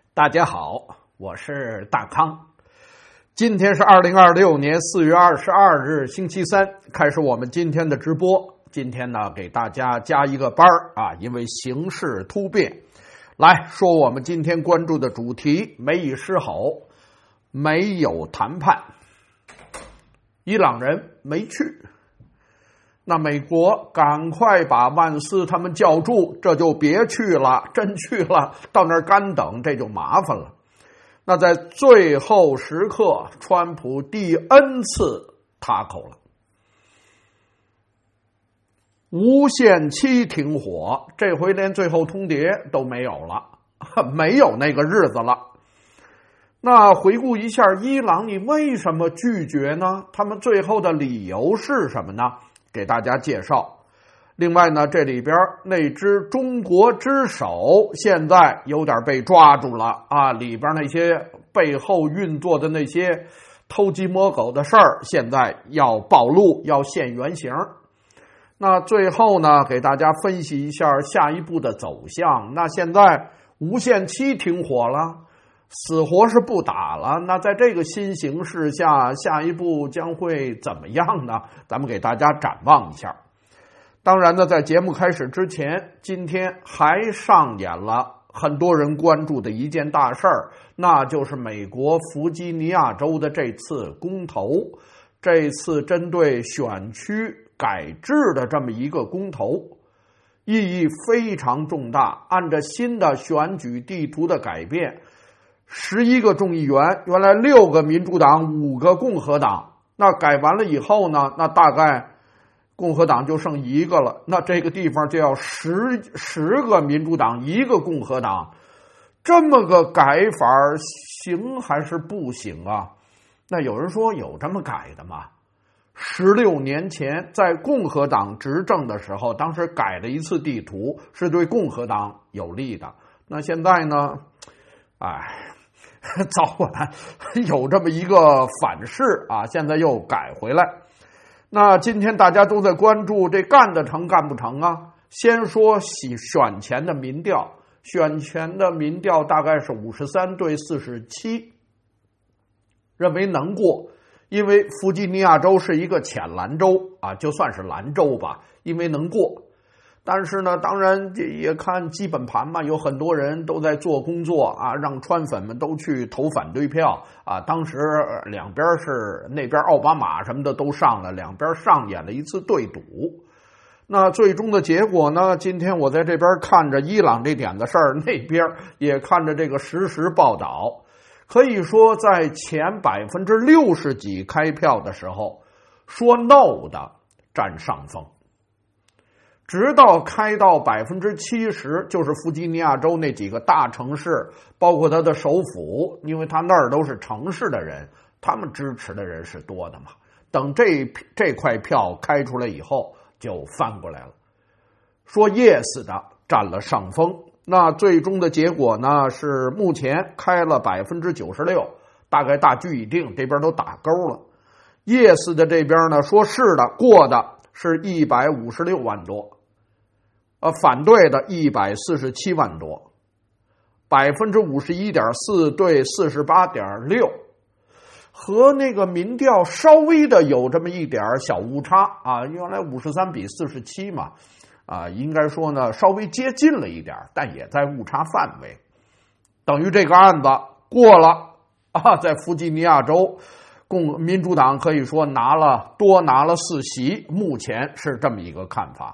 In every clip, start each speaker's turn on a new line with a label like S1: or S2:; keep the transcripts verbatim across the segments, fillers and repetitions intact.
S1: 大家好，我是大康。今天是二零二六年四月二十二日星期三，开始我们今天的直播。今天呢，给大家加一个班啊，因为形势突变。来说我们今天关注的主题：美以失吼，没有谈判，伊朗人没去。那美国赶快把万斯他们叫住，这就别去了，真去了到那儿干等，这就麻烦了。那在最后时刻，川普第 N 次塌口了，无限期停火，这回连最后通牒都没有了，没有那个日子了。那回顾一下伊朗，你为什么拒绝呢？他们最后的理由是什么呢？给大家介绍。另外呢，这里边那只中国之手现在有点被抓住了啊，里边那些背后运作的那些偷鸡摸狗的事儿，现在要暴露，要现原形。那最后呢，给大家分析一下下一步的走向。那现在无限期停火了，死活是不打了，那在这个新形势下，下一步将会怎么样呢？咱们给大家展望一下。当然呢，在节目开始之前，今天还上演了很多人关注的一件大事儿，那就是美国弗吉尼亚州的这次公投，这次针对选区改制的这么一个公投，意义非常重大。按照新的选举地图的改变，十一个众议员，原来六个民主党，五个共和党。那改完了以后呢，那大概共和党就剩一个了。那这个地方就要十十个民主党，一个共和党。这么个改法行还是不行啊？那有人说有这么改的吗？十六年前在共和党执政的时候，当时改了一次地图，是对共和党有利的。那现在呢？哎。早晚有这么一个反噬啊，现在又改回来。那今天大家都在关注这干得成干不成啊？先说选前的民调，选前的民调大概是五十三对四十七，认为能过，因为弗吉尼亚州是一个浅蓝州啊，就算是蓝州吧，因为能过。但是呢，当然也看基本盘嘛，有很多人都在做工作啊，让川粉们都去投反对票啊。当时两边是那边奥巴马什么的都上了，两边上演了一次对赌。那最终的结果呢？今天我在这边看着伊朗这点的事儿，那边也看着这个实时报道，可以说在前百分之六十几开票的时候，说 no 的占上风。直到开到百分之七十，就是弗吉尼亚州那几个大城市，包括他的首府，因为他那儿都是城市的人，他们支持的人是多的嘛。等这这块票开出来以后，就翻过来了，说 yes 的占了上风。那最终的结果呢，是目前开了百分之九十六，大概大局已定，这边都打勾了。yes 的这边呢，说是的，过的是一百五十六万多。呃，反对的一百四十七万多，百分之五十一点四对四十八点六，和那个民调稍微的有这么一点小误差啊，原来五十三比四十七嘛，啊，应该说呢稍微接近了一点，但也在误差范围，等于这个案子过了啊，在弗吉尼亚州，共民主党可以说拿了多拿了四席，目前是这么一个看法。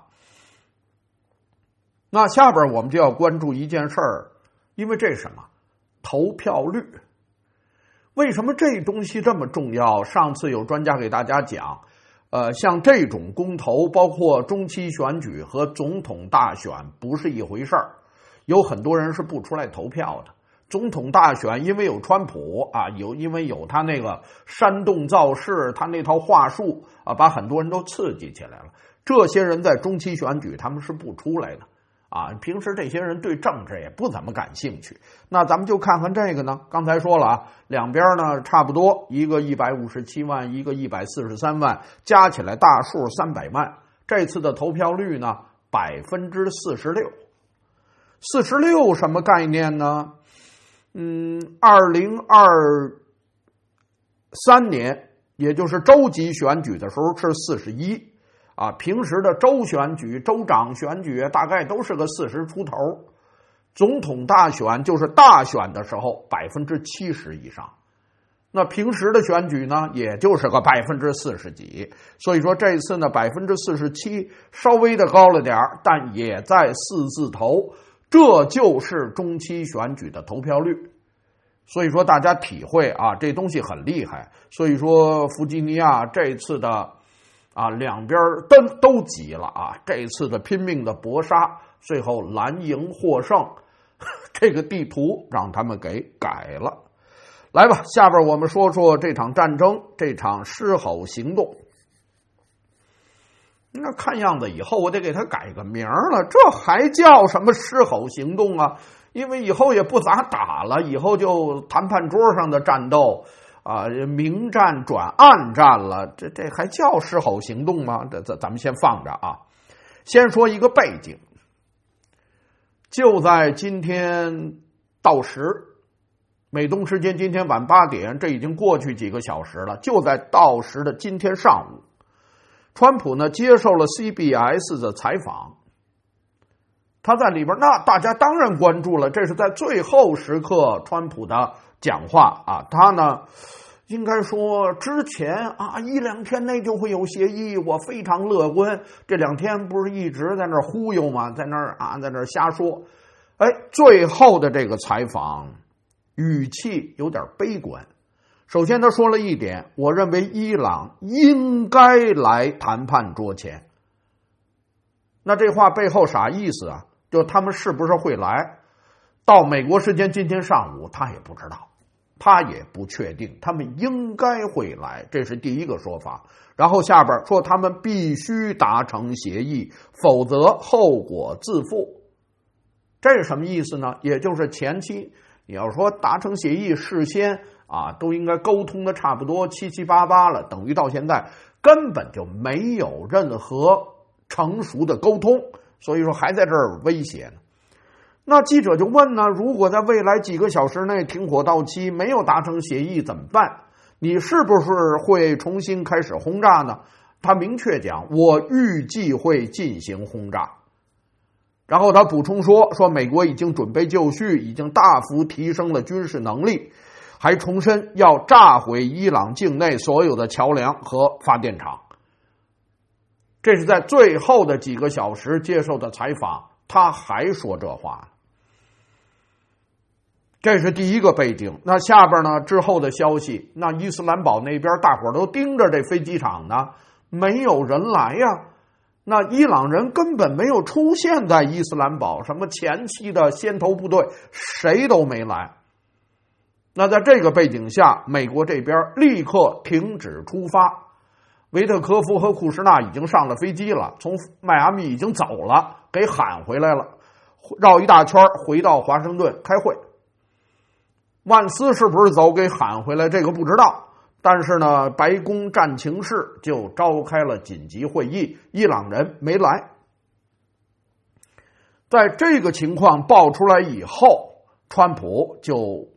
S1: 那下边我们就要关注一件事儿，因为这是什么？投票率。为什么这东西这么重要？上次有专家给大家讲，呃，像这种公投，包括中期选举和总统大选不是一回事儿，有很多人是不出来投票的。总统大选因为有川普啊，有因为有他那个煽动造势，他那套话术啊，把很多人都刺激起来了。这些人在中期选举他们是不出来的。啊，平时这些人对政治也不怎么感兴趣。那咱们就看看这个呢，刚才说了啊，两边呢差不多，一个一百五十七万，一个一百四十三万，加起来大数三百万。这次的投票率呢，百分之四十六。四十六什么概念呢？ 嗯，二零二三年，也就是州级选举的时候是四十一，啊，平时的州选举、州长选举大概都是个四十出头，总统大选就是大选的时候百分之七十以上。那平时的选举呢，也就是个百分之四十几，所以说这次呢百分之四十七稍微的高了点，但也在四字头，这就是中期选举的投票率。所以说大家体会啊，这东西很厉害。所以说弗吉尼亚这次的啊两边都都急了啊，这次的拼命的搏杀，最后蓝营获胜，这个地图让他们给改了。来吧，下边我们说说这场战争，这场狮吼行动。那看样子以后我得给他改个名了，这还叫什么狮吼行动啊？因为以后也不咋打了，以后就谈判桌上的战斗啊，明战转暗战了，这这还叫狮吼行动吗？这这咱们先放着啊，先说一个背景，就在今天到时。美东时间今天晚八点，这已经过去几个小时了。就在到时的今天上午，川普呢接受了 C B S 的采访，他在里边，那大家当然关注了，这是在最后时刻川普的讲话啊。他呢，应该说之前啊一两天内就会有协议，我非常乐观。这两天不是一直在那儿忽悠吗？在那儿啊，在那儿瞎说。哎，最后的这个采访。语气有点悲观。首先他说了一点，我认为伊朗应该来谈判桌前。那这话背后啥意思啊？就他们是不是会来？到美国时间今天上午他也不知道，他也不确定，他们应该会来，这是第一个说法。然后下边说他们必须达成协议，否则后果自负。这是什么意思呢？也就是前期你要说达成协议，事先啊都应该沟通的差不多七七八八了，等于到现在根本就没有任何成熟的沟通，所以说还在这儿威胁呢。那记者就问呢，如果在未来几个小时内停火到期，没有达成协议怎么办？你是不是会重新开始轰炸呢？他明确讲，我预计会进行轰炸。然后他补充说，说美国已经准备就绪，已经大幅提升了军事能力，还重申要炸毁伊朗境内所有的桥梁和发电厂。这是在最后的几个小时接受的采访，他还说这话。这是第一个背景。那下边呢，之后的消息，那伊斯兰堡那边大伙都盯着这飞机场呢，没有人来呀。那伊朗人根本没有出现在伊斯兰堡，什么前期的先头部队谁都没来。那在这个背景下，美国这边立刻停止出发，维特科夫和库什纳已经上了飞机了，从迈阿密已经走了，给喊回来了，绕一大圈回到华盛顿开会。万斯是不是走给喊回来，这个不知道。但是呢，白宫战情室就召开了紧急会议，伊朗人没来。在这个情况爆出来以后，川普就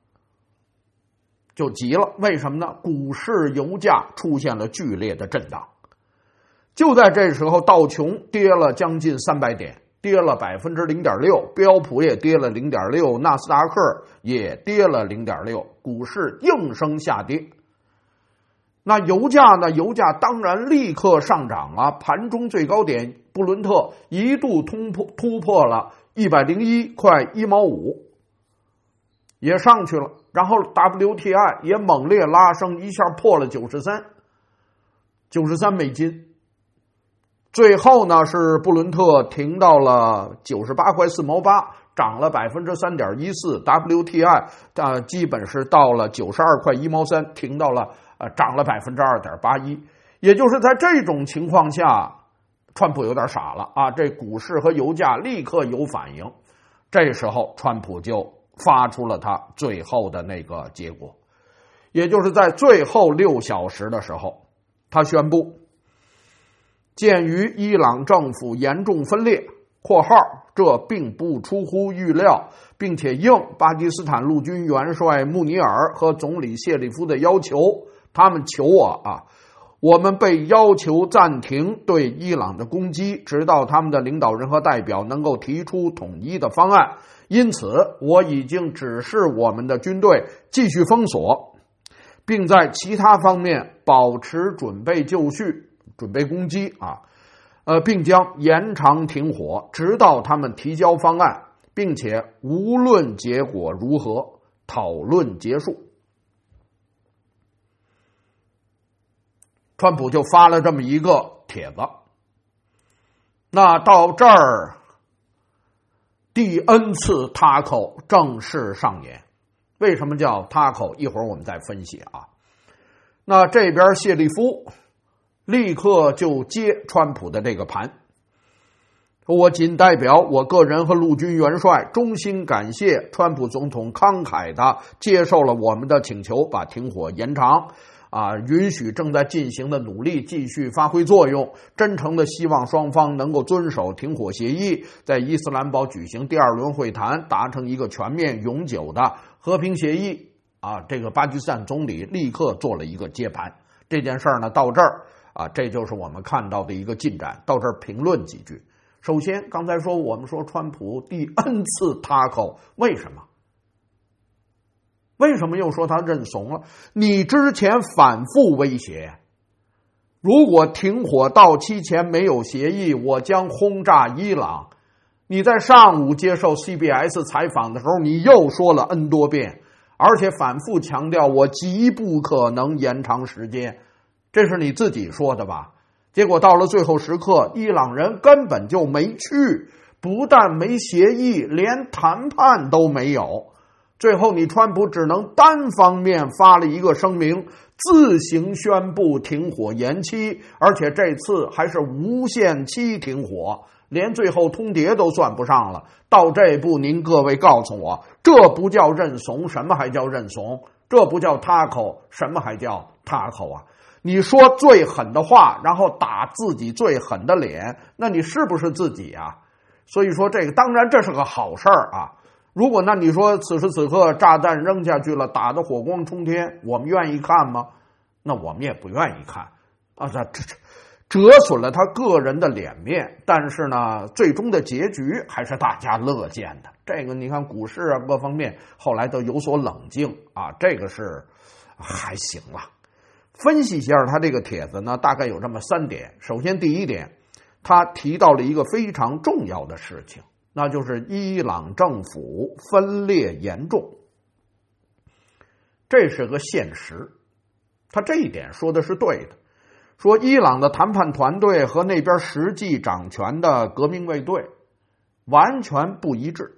S1: 就急了，为什么呢？股市、油价出现了剧烈的震荡。就在这时候，道琼跌了将近三百点，跌了百分之零点六，标普也跌了零点六，纳斯达克也跌了零点六，股市应声下跌。那油价呢？油价当然立刻上涨啊！盘中最高点布伦特一度突破突破了一百零一块一毛五，也上去了。然后 W T I 也猛烈拉升，一下破了九十三，九十三美金。最后呢，是布伦特停到了九十八块四毛八，涨了百分之三点一四。W T I 啊，基本是到了九十二块一毛三，停到了。呃，涨了百分之二点八一，也就是在这种情况下，川普有点傻了啊！这股市和油价立刻有反应，这时候川普就发出了他最后的那个结果，也就是在最后六小时的时候，他宣布，鉴于伊朗政府严重分裂， 括号这并不出乎预料，并且应巴基斯坦陆军元帅穆尼尔和总理谢里夫的要求，他们求我啊，我们被要求暂停对伊朗的攻击，直到他们的领导人和代表能够提出统一的方案。因此，我已经指示我们的军队继续封锁，并在其他方面保持准备就绪，准备攻击啊。呃，并将延长停火，直到他们提交方案，并且无论结果如何，讨论结束。川普就发了这么一个帖子。那到这儿，第 N 次 taco 正式上演。为什么叫 taco？ 一会儿我们再分析啊。那这边谢利夫立刻就接川普的这个盘，我仅代表我个人和陆军元帅衷心感谢川普总统慷慨地接受了我们的请求，把停火延长啊，允许正在进行的努力继续发挥作用，真诚的希望双方能够遵守停火协议，在伊斯兰堡举行第二轮会谈，达成一个全面永久的和平协议啊。这个巴基斯坦总理立刻做了一个接盘。这件事儿呢，到这儿啊，这就是我们看到的一个进展。到这儿评论几句。首先，刚才说我们说川普第 N 次 taco， 为什么？为什么又说他认怂了？你之前反复威胁，如果停火到期前没有协议，我将轰炸伊朗。你在上午接受 C B S 采访的时候，你又说了 N 多遍，而且反复强调我极不可能延长时间。这是你自己说的吧？结果到了最后时刻，伊朗人根本就没去，不但没协议，连谈判都没有。最后你川普只能单方面发了一个声明，自行宣布停火延期，而且这次还是无限期停火，连最后通牒都算不上了。到这步，您各位告诉我，这不叫认怂，什么还叫认怂？这不叫 taco， 什么还叫 taco 啊？你说最狠的话，然后打自己最狠的脸，那你是不是自己啊？所以说这个当然这是个好事儿啊。如果那你说此时此刻炸弹扔下去了，打得火光冲天，我们愿意看吗？那我们也不愿意看啊，这这折损了他个人的脸面。但是呢，最终的结局还是大家乐见的。这个你看股市啊各方面后来都有所冷静啊，这个是还行了。分析一下他这个帖子呢，大概有这么三点。首先第一点，他提到了一个非常重要的事情，那就是伊朗政府分裂严重，这是个现实。他这一点说的是对的，说伊朗的谈判团队和那边实际掌权的革命卫队完全不一致。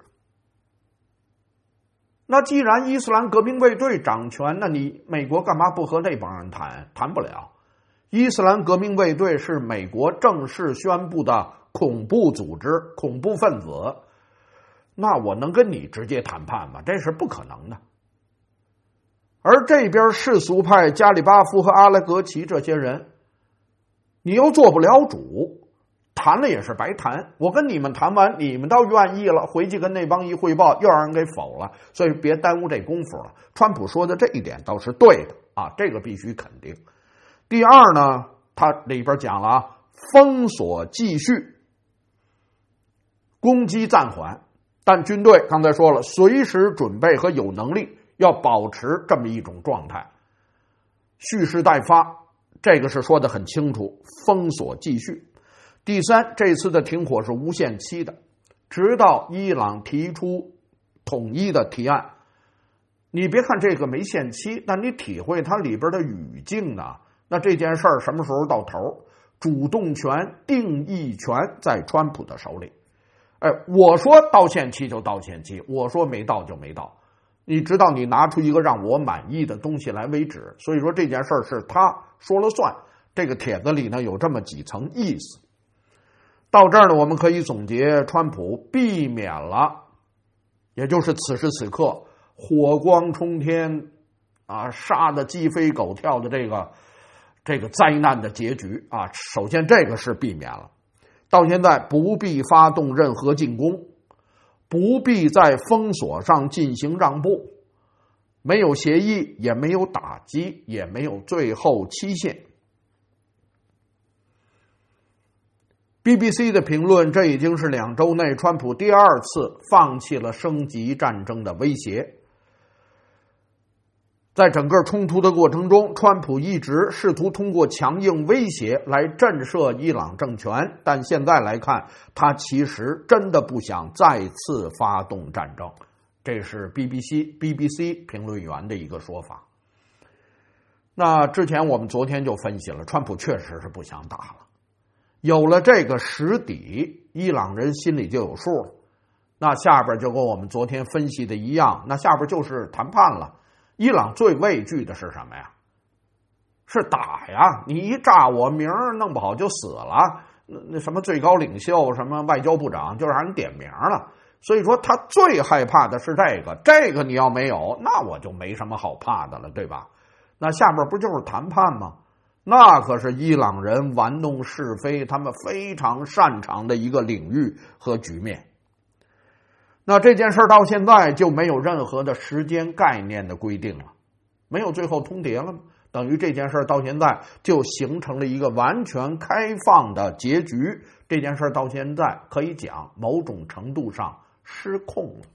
S1: 那既然伊斯兰革命卫队掌权，那你美国干嘛不和那帮人谈？谈不了。伊斯兰革命卫队是美国正式宣布的恐怖组织、恐怖分子，那我能跟你直接谈判吗？这是不可能的。而这边世俗派加里巴夫和阿拉格齐这些人，你又做不了主，谈了也是白谈。我跟你们谈完，你们倒愿意了，回去跟那帮一汇报，又让人给否了，所以别耽误这功夫了。川普说的这一点倒是对的啊，这个必须肯定。第二呢，他里边讲了啊，封锁继续，攻击暂缓，但军队刚才说了，随时准备和有能力要保持这么一种状态，蓄势待发，这个是说得很清楚，封锁继续。第三，这次的停火是无限期的，直到伊朗提出统一的提案。你别看这个没限期，但你体会它里边的语境呢，那这件事儿什么时候到头？主动权、定义权在川普的手里。哎，我说到限期就到限期，我说没到就没到，你直到你拿出一个让我满意的东西来为止。所以说这件事儿是他说了算。这个帖子里呢有这么几层意思。到这儿呢，我们可以总结，川普避免了，也就是此时此刻火光冲天啊，杀得鸡飞狗跳的这个这个灾难的结局啊。首先这个是避免了。 到现在不必发动任何进攻，不必在封锁上进行让步，没有协议，也没有打击，也没有最后期限。B B C 的评论，这已经是两周内川普第二次放弃了升级战争的威胁。在整个冲突的过程中，川普一直试图通过强硬威胁来震慑伊朗政权，但现在来看，他其实真的不想再次发动战争。这是 B B C B B C 评论员的一个说法。那之前我们昨天就分析了，川普确实是不想打了。有了这个实底，伊朗人心里就有数了。那下边就跟我们昨天分析的一样，那下边就是谈判了。伊朗最畏惧的是什么呀？是打呀！你一炸我，明儿弄不好就死了。那那什么最高领袖、什么外交部长就让人点名了。所以说他最害怕的是这个，这个你要没有，那我就没什么好怕的了，对吧？那下边不就是谈判吗？那可是伊朗人玩弄是非，他们非常擅长的一个领域和局面。那这件事到现在就没有任何的时间概念的规定了，没有最后通牒了吗？等于这件事到现在就形成了一个完全开放的结局。这件事到现在可以讲某种程度上失控了。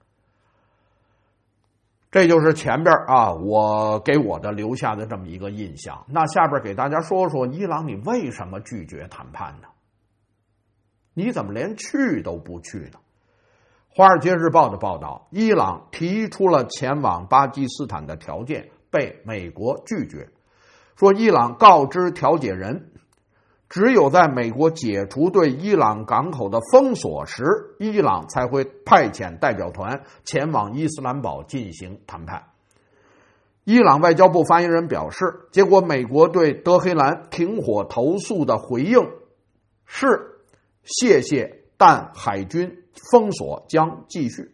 S1: 这就是前边啊，我给我的留下的这么一个印象。那下边给大家说说，伊朗你为什么拒绝谈判呢？你怎么连去都不去呢？《华尔街日报》的报道，伊朗提出了前往巴基斯坦的条件，被美国拒绝。说伊朗告知调解人，只有在美国解除对伊朗港口的封锁时，伊朗才会派遣代表团前往伊斯兰堡进行谈判。伊朗外交部发言人表示，结果美国对德黑兰停火投诉的回应是谢谢，但海军封锁将继续。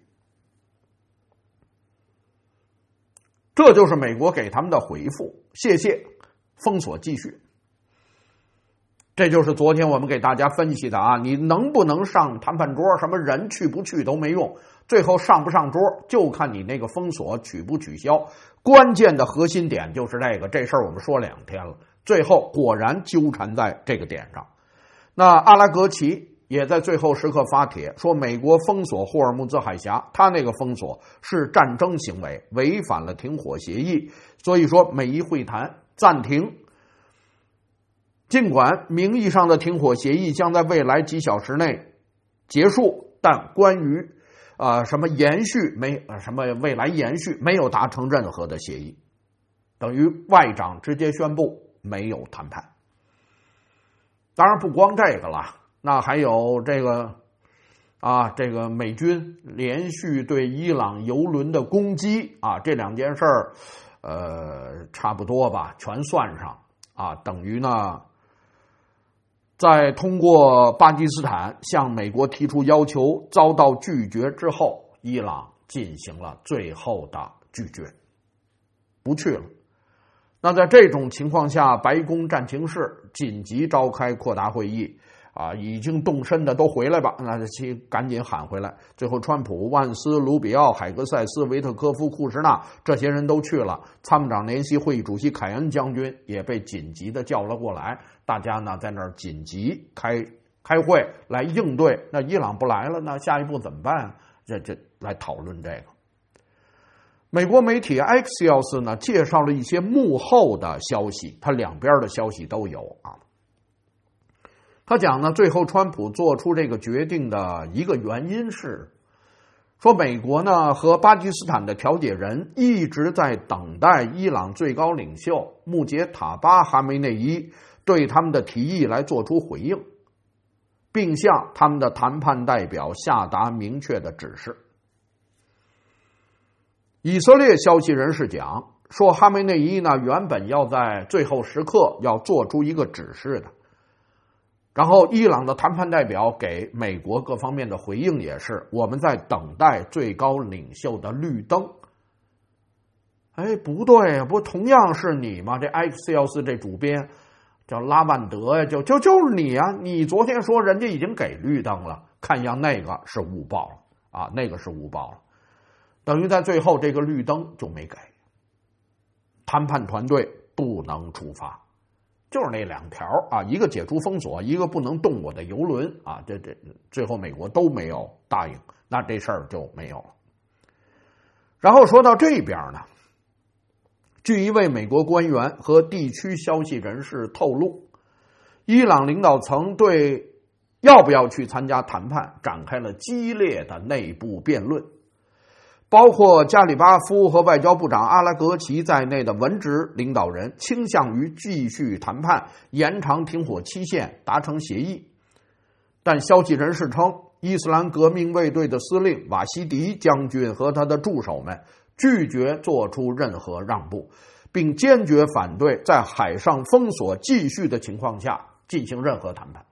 S1: 这就是美国给他们的回复，谢谢，封锁继续。这就是昨天我们给大家分析的啊，你能不能上谈判桌，什么人去不去都没用，最后上不上桌就看你那个封锁取不取消。关键的核心点就是这个，这事儿我们说两天了，最后果然纠缠在这个点上。那阿拉格齐也在最后时刻发帖说，美国封锁霍尔木兹海峡，他那个封锁是战争行为，违反了停火协议，所以说美伊会谈暂停。尽管名义上的停火协议将在未来几小时内结束，但关于呃什么延续没什么未来延续没有达成任何的协议，等于外长直接宣布没有谈判。当然不光这个了，那还有这个啊，这个美军连续对伊朗油轮的攻击啊，这两件事儿，呃，差不多吧，全算上啊，等于呢，在通过巴基斯坦向美国提出要求遭到拒绝之后，伊朗进行了最后的拒绝，不去了。那在这种情况下，白宫战情室紧急召开扩大会议啊，已经动身的都回来吧，那就赶紧喊回来。最后川普、万斯、卢比奥、海格塞斯、维特科夫、库什纳这些人都去了，参谋长联席会议主席凯恩将军也被紧急的叫了过来，大家呢在那儿紧急开开会来应对。那伊朗不来了，那下一步怎么办？这这来讨论这个。美国媒体 Axios 呢介绍了一些幕后的消息，它两边的消息都有啊。他讲呢，最后川普做出这个决定的一个原因是，说美国呢和巴基斯坦的调解人一直在等待伊朗最高领袖穆杰塔巴哈梅内伊对他们的提议来做出回应，并向他们的谈判代表下达明确的指示。以色列消息人士讲说，哈梅内伊呢原本要在最后时刻要做出一个指示的，然后伊朗的谈判代表给美国各方面的回应也是，我们在等待最高领袖的绿灯。哎，不对，不同样是你吗？这 Axios 这主编叫拉万德呀，就就就是你啊！你昨天说人家已经给绿灯了，看样那个是误报了啊，那个是误报了，等于在最后这个绿灯就没给，谈判团队不能出发，就是那两条啊，一个解除封锁，一个不能动我的油轮啊，这这最后美国都没有答应，那这事儿就没有了。然后说到这边呢，据一位美国官员和地区消息人士透露，伊朗领导层对要不要去参加谈判展开了激烈的内部辩论，包括加里巴夫和外交部长阿拉格齐在内的文职领导人倾向于继续谈判，延长停火期限，达成协议。但消息人士称，伊斯兰革命卫队的司令瓦西迪将军和他的助手们拒绝做出任何让步，并坚决反对在海上封锁继续的情况下进行任何谈判。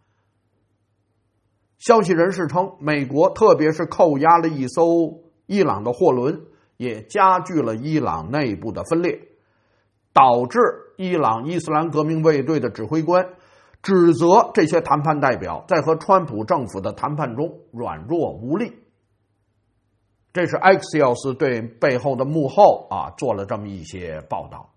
S1: 消息人士称，美国特别是扣押了一艘伊朗的货轮，也加剧了伊朗内部的分裂，导致伊朗伊斯兰革命卫队的指挥官指责这些谈判代表在和川普政府的谈判中软弱无力。这是 Axios 对背后的幕后啊做了这么一些报道。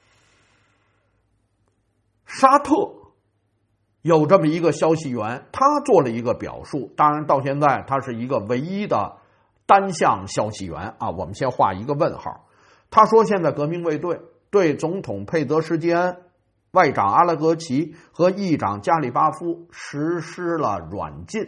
S1: 沙特有这么一个消息源，他做了一个表述，当然到现在他是一个唯一的单向消息源啊，我们先画一个问号。他说现在革命卫队对总统佩泽什基安、外长阿拉格齐和议长加里巴夫实施了软禁，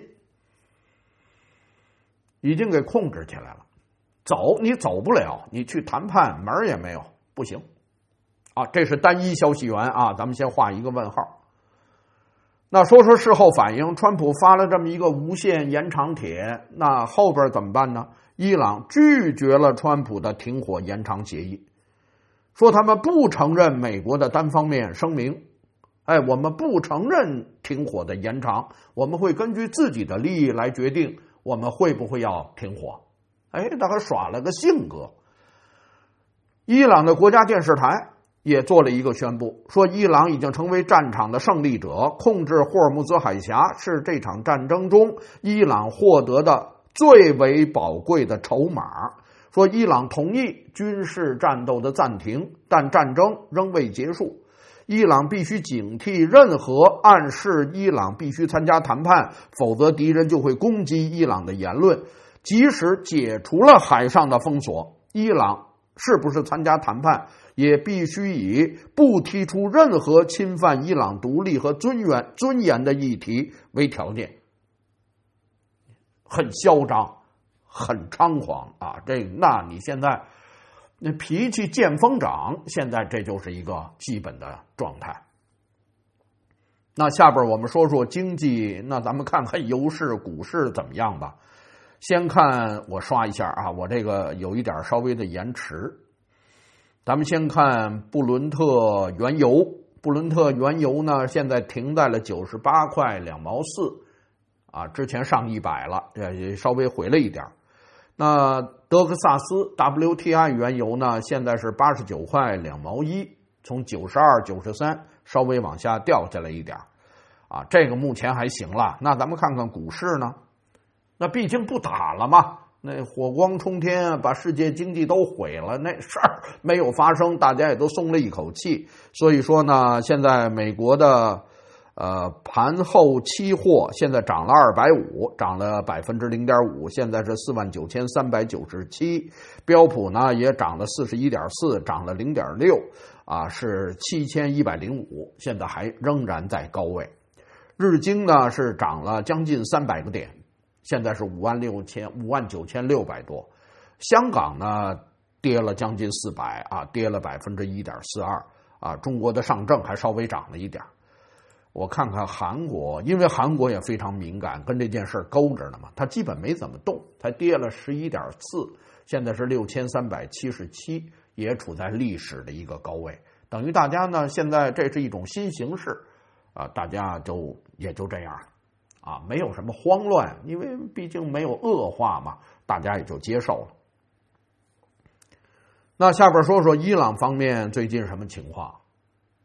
S1: 已经给控制起来了。走你走不了，你去谈判门也没有，不行啊！这是单一消息源啊，咱们先画一个问号。那说说事后反应，川普发了这么一个无限延长帖，那后边怎么办呢？伊朗拒绝了川普的停火延长协议，说他们不承认美国的单方面声明，哎，我们不承认停火的延长，我们会根据自己的利益来决定我们会不会要停火。哎，他还耍了个性格。伊朗的国家电视台也做了一个宣布，说伊朗已经成为战场的胜利者，控制霍尔木兹海峡是这场战争中伊朗获得的最为宝贵的筹码。说伊朗同意军事战斗的暂停，但战争仍未结束。伊朗必须警惕任何暗示伊朗必须参加谈判，否则敌人就会攻击伊朗的言论。即使解除了海上的封锁，伊朗是不是参加谈判也必须以不提出任何侵犯伊朗独立和尊严尊严的议题为条件。很嚣张，很猖狂啊！这那你现在那脾气见风长，现在这就是一个基本的状态。那下边我们说说经济，那咱们看看油市、股市怎么样吧。先看我刷一下啊，我这个有一点稍微的延迟。咱们先看布伦特原油，布伦特原油呢现在停在了九十八块两毛四啊，之前上一百了，也稍微回了一点。那德克萨斯 W T I 原油呢现在是八十九块两毛一，从九十二、九十三稍微往下掉下来一点啊，这个目前还行了。那咱们看看股市呢，那毕竟不打了嘛，那火光冲天，把世界经济都毁了，那事儿没有发生，大家也都松了一口气。所以说呢，现在美国的呃盘后期货现在涨了二百五，涨了百分之零点五，现在是四万九千三百九十七。标普呢也涨了四十一点四，涨了零点六，啊是七千一百零五，现在还仍然在高位。日经呢是涨了将近三百个点，现在是五万六千五万九千六百多。香港呢跌了将近四百啊，跌了百分之一点四二啊。中国的上证还稍微涨了一点。我看看韩国，因为韩国也非常敏感，跟这件事勾着呢嘛，它基本没怎么动，才跌了十一点四，现在是六千三百七十七，也处在历史的一个高位。等于大家呢，现在这是一种新形势啊，大家就也就这样啊，没有什么慌乱，因为毕竟没有恶化嘛，大家也就接受了。那下边说说伊朗方面最近什么情况？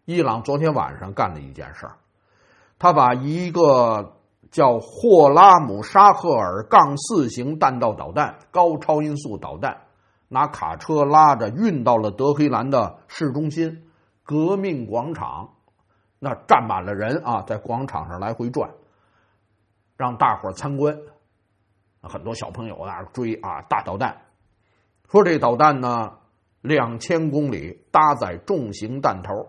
S1: 伊朗昨天晚上干了一件事儿，他把一个叫霍拉姆沙赫尔杠四型弹道导弹高超音速导弹，拿卡车拉着运到了德黑兰的市中心革命广场，那站满了人啊，在广场上来回转，让大伙参观。很多小朋友在那追啊，大导弹。说这导弹呢，两千公里，搭载重型弹头。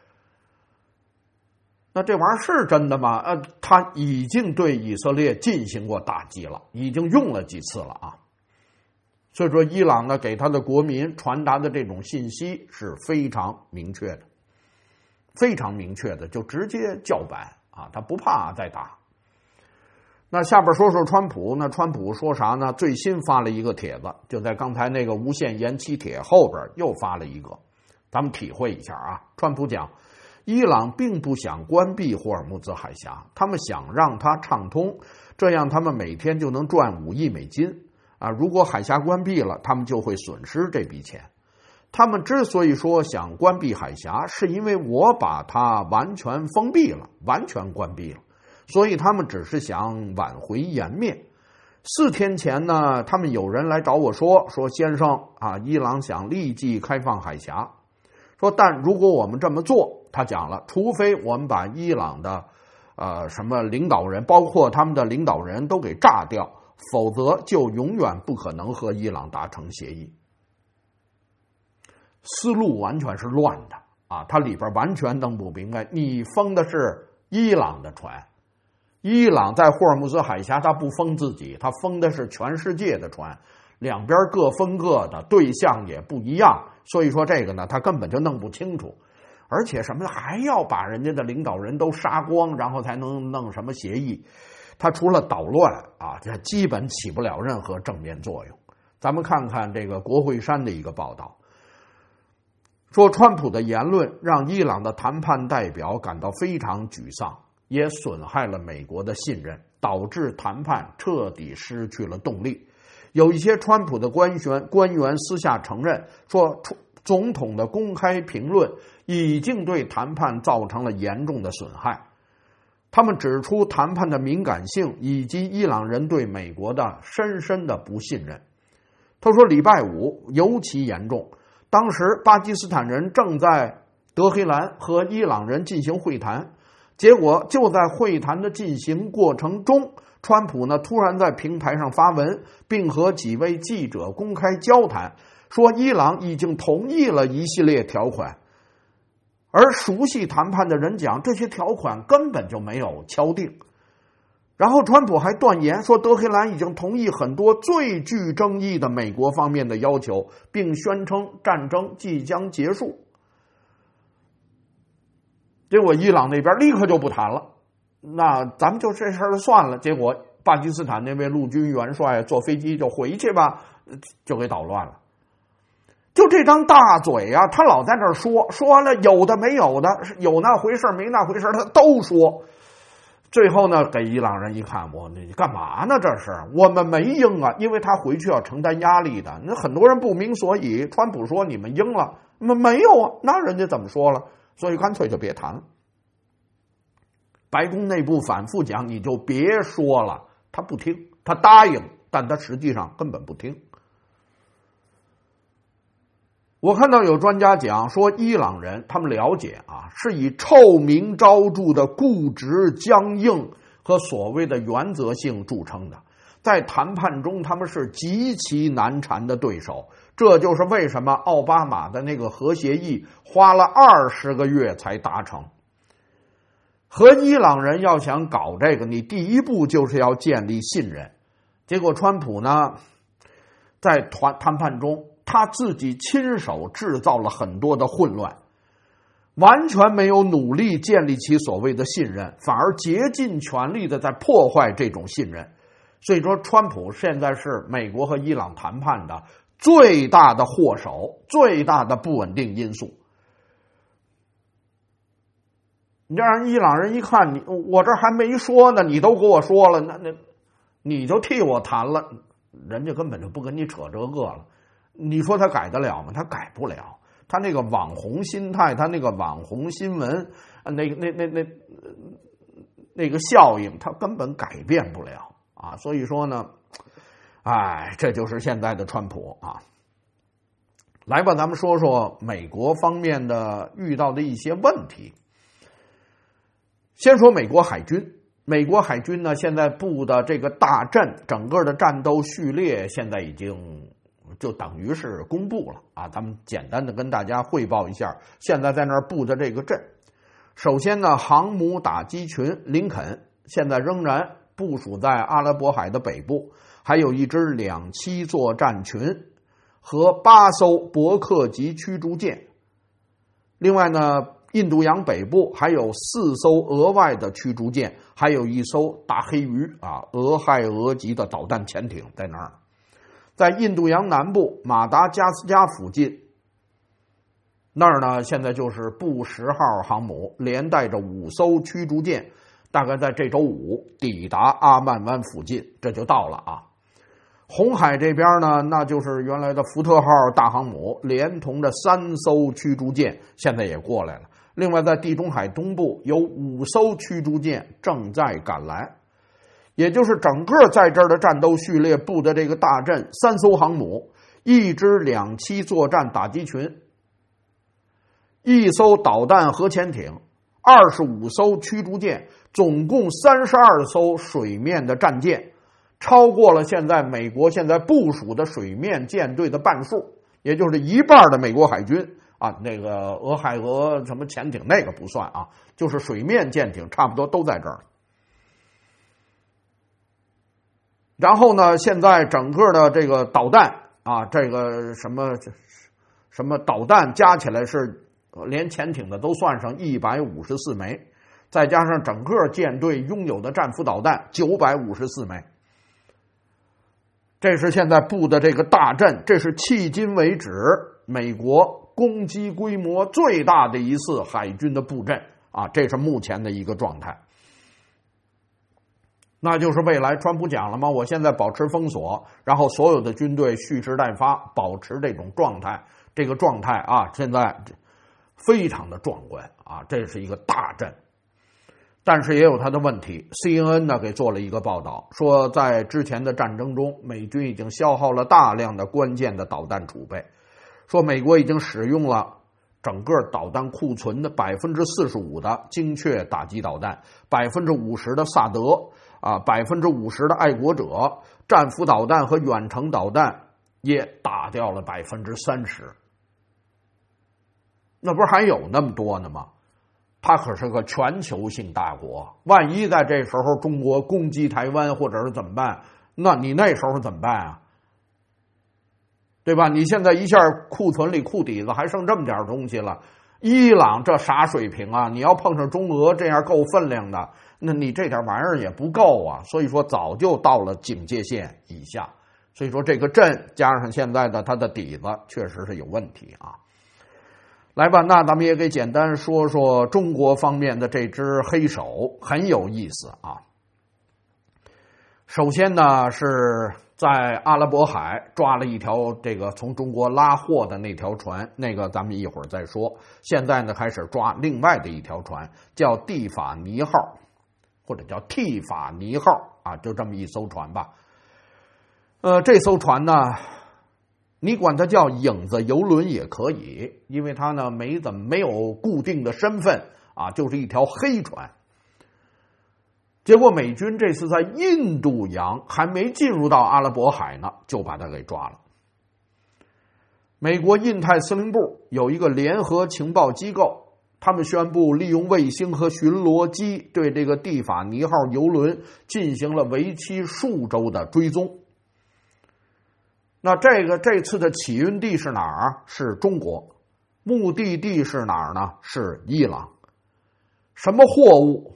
S1: 那这玩意儿是真的吗？呃，他已经对以色列进行过打击了，已经用了几次了啊。所以说，伊朗呢给他的国民传达的这种信息是非常明确的，非常明确的，就直接叫板啊，他不怕再打。那下边说说川普，那川普说啥呢？最新发了一个帖子，就在刚才那个无限延期帖后边又发了一个，咱们体会一下啊。川普讲，伊朗并不想关闭霍尔木兹海峡，他们想让它畅通，这样他们每天就能赚五亿美金啊！如果海峡关闭了，他们就会损失这笔钱。他们之所以说想关闭海峡，是因为我把它完全封闭了，完全关闭了。所以他们只是想挽回颜面。四天前呢，他们有人来找我说，说先生啊，伊朗想立即开放海峡，说但如果我们这么做，他讲了，除非我们把伊朗的呃什么领导人，包括他们的领导人都给炸掉，否则就永远不可能和伊朗达成协议。思路完全是乱的啊，它里边完全弄不明白，你封的是伊朗的船。伊朗在霍尔木兹海峡，他不封自己，他封的是全世界的船，两边各封各的，对象也不一样，所以说这个呢，他根本就弄不清楚，而且什么还要把人家的领导人都杀光，然后才能弄什么协议，他除了捣乱啊，这基本起不了任何正面作用。咱们看看这个国会山的一个报道，说川普的言论让伊朗的谈判代表感到非常沮丧，也损害了美国的信任，导致谈判彻底失去了动力。有一些川普的官员官员私下承认说，总统的公开评论已经对谈判造成了严重的损害。他们指出谈判的敏感性以及伊朗人对美国的深深的不信任。他说礼拜五尤其严重，当时巴基斯坦人正在德黑兰和伊朗人进行会谈，结果就在会谈的进行过程中，川普呢突然在平台上发文，并和几位记者公开交谈，说伊朗已经同意了一系列条款，而熟悉谈判的人讲，这些条款根本就没有敲定。然后川普还断言说，德黑兰已经同意很多最具争议的美国方面的要求，并宣称战争即将结束。结果伊朗那边立刻就不谈了，那咱们就这事儿算了。结果巴基斯坦那位陆军元帅坐飞机就回去吧，就给捣乱了。就这张大嘴啊，他老在那儿说，说完了有的没有的，有那回事没那回事，他都说。最后呢，给伊朗人一看，我你干嘛呢？这是我们没赢啊，因为他回去要承担压力的。那很多人不明所以，川普说你们赢了，那没有啊，那人家怎么说了？所以干脆就别谈了。白宫内部反复讲，你就别说了，他不听，他答应，但他实际上根本不听。我看到有专家讲说，伊朗人他们了解啊，是以臭名昭著的固执、僵硬和所谓的原则性著称的，在谈判中他们是极其难缠的对手。这就是为什么奥巴马的那个核协议花了二十个月才达成。和伊朗人要想搞这个，你第一步就是要建立信任。结果川普呢，在谈谈判中，他自己亲手制造了很多的混乱，完全没有努力建立起所谓的信任，反而竭尽全力的在破坏这种信任。所以说，川普现在是美国和伊朗谈判的最大的祸首，最大的不稳定因素。你让伊朗人一看，你我这还没说呢，你都给我说了，那那你就替我谈了，人家根本就不跟你扯这个了。你说他改得了吗？他改不了。 他那个网红心态，他那个网红新闻，那个那那那那个效应，他根本改变不了啊。所以说呢，哎，这就是现在的川普啊。来吧，咱们说说美国方面的遇到的一些问题。先说美国海军，美国海军呢现在布的这个大阵，整个的战斗序列现在已经就等于是公布了啊。咱们简单的跟大家汇报一下，现在在那儿布的这个阵。首先呢，航母打击群林肯现在仍然部署在阿拉伯海的北部，还有一支两栖作战群和八艘伯克级驱逐舰。另外呢，印度洋北部还有四艘额外的驱逐舰，还有一艘大黑鱼啊，俄亥俄级的导弹潜艇在那儿。在印度洋南部马达加斯加附近，那儿呢现在就是布什号航母连带着五艘驱逐舰，大概在这周五抵达阿曼湾附近，这就到了啊。红海这边呢，那就是原来的福特号大航母连同着三艘驱逐舰现在也过来了。另外在地中海东部有五艘驱逐舰正在赶来，也就是整个在这儿的战斗序列布的这个大阵，三艘航母，一支两栖作战打击群，一艘导弹核潜艇，二十五艘驱逐舰，总共三十二艘水面的战舰，超过了现在美国现在部署的水面舰队的半数，也就是一半的美国海军啊，那个俄亥俄什么潜艇那个不算啊，就是水面舰艇差不多都在这儿。然后呢，现在整个的这个导弹啊，这个什么什么导弹加起来是连潜艇的都算上一百五十四枚，再加上整个舰队拥有的战斧导弹九百五十四枚。这是现在布的这个大阵，这是迄今为止美国攻击规模最大的一次海军的布阵啊，这是目前的一个状态。那就是未来川普讲了吗？我现在保持封锁，然后所有的军队蓄势待发，保持这种状态，这个状态啊，现在非常的壮观啊，这是一个大阵。但是也有它的问题 ，C N N 呢给做了一个报道，说在之前的战争中，美军已经消耗了大量的关键的导弹储备，说美国已经使用了整个导弹库存的百分之四十五的精确打击导弹，百分之五十的萨德啊，百分之五十的爱国者，战斧导弹和远程导弹也打掉了百分之三十。那不是还有那么多呢吗？它可是个全球性大国，万一在这时候中国攻击台湾或者是怎么办？那你那时候怎么办啊？对吧？你现在一下库存里库底子还剩这么点东西了，伊朗这啥水平啊？你要碰上中俄这样够分量的，那你这点玩意儿也不够啊。所以说早就到了警戒线以下，所以说这个阵加上现在的它的底子确实是有问题啊。来吧，那咱们也给简单说说中国方面的这只黑手，很有意思啊。首先呢，是在阿拉伯海抓了一条这个从中国拉货的那条船，那个咱们一会儿再说。现在呢，开始抓另外的一条船，叫蒂法尼号，或者叫蒂法尼号啊，就这么一艘船吧。呃，这艘船呢，你管它叫影子游轮也可以，因为它呢没怎么没有固定的身份啊，就是一条黑船。结果美军这次在印度洋还没进入到阿拉伯海呢，就把它给抓了。美国印太司令部有一个联合情报机构，他们宣布利用卫星和巡逻机对这个蒂法尼号游轮进行了为期数周的追踪。那这个这次的起运地是哪儿？是中国。目的地是哪儿呢？是伊朗。什么货物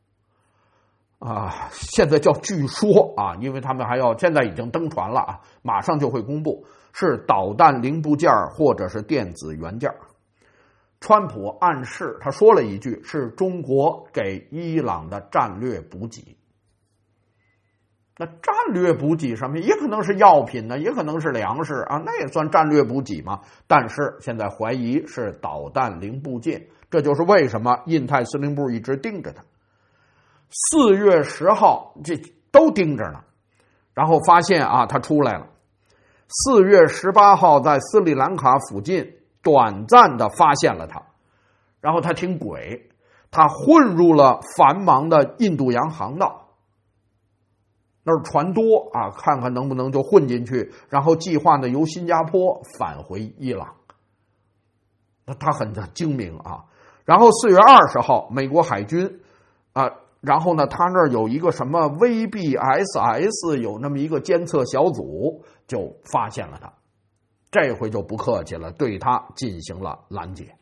S1: 啊？现在叫据说啊，因为他们还要现在已经登船了啊，马上就会公布，是导弹零部件或者是电子元件。川普暗示他说了一句，是中国给伊朗的战略补给。 那战略补给什么也可能是药品呢，也可能是粮食啊，那也算战略补给嘛。但是现在怀疑是导弹零部件，这就是为什么印太司令部一直盯着他。四月十号这都盯着呢，然后发现啊他出来了。四月十八号在斯里兰卡附近短暂的发现了他，然后他挺诡，他混入了繁忙的印度洋航道，那儿船多啊，看看能不能就混进去，然后计划呢由新加坡返回伊朗。那他很精明啊。然后四月二十号，美国海军啊，然后呢他那儿有一个什么 V B S S， 有那么一个监测小组，就发现了他。这回就不客气了，对他进行了拦截。